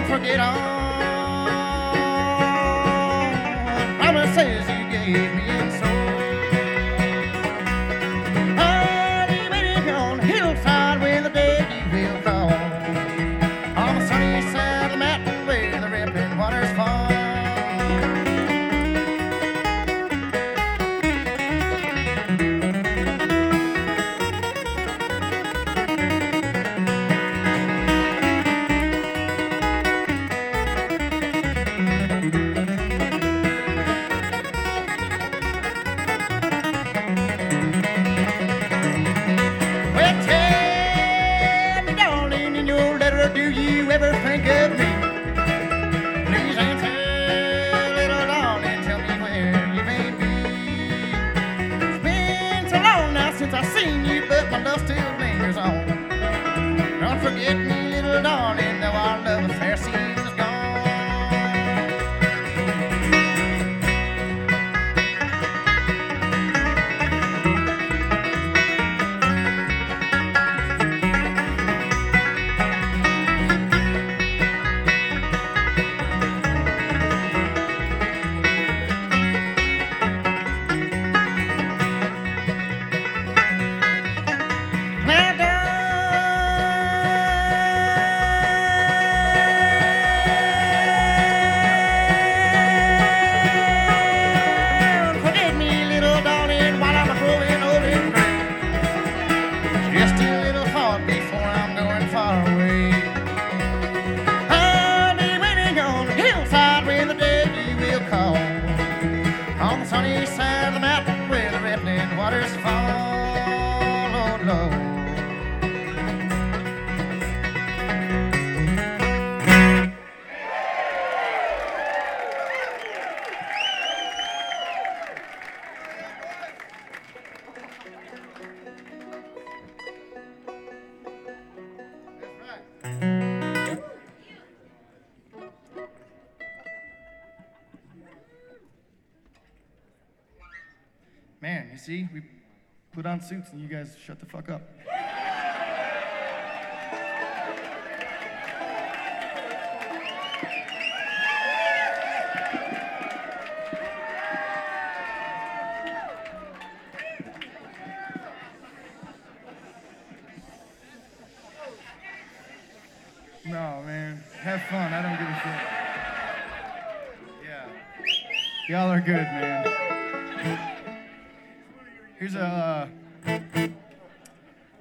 forget all promises you gave me and so I'll be waiting on the hillside when the day you will call on the sunny side of the mountain where the rippling waters fall. Do you ever think of me? Please answer, little darling, tell me where you may be. It's been so long now since I've seen you, but my love still lingers on. Don't forget me, little darling, though our love affair seems gone. On the sunny side of the mountain where the rippling waters fall, oh Lord. Man, you see, we put on suits and you guys shut the fuck up. No, man, have fun. I don't give a shit. Yeah. Y'all are good, man. Here's a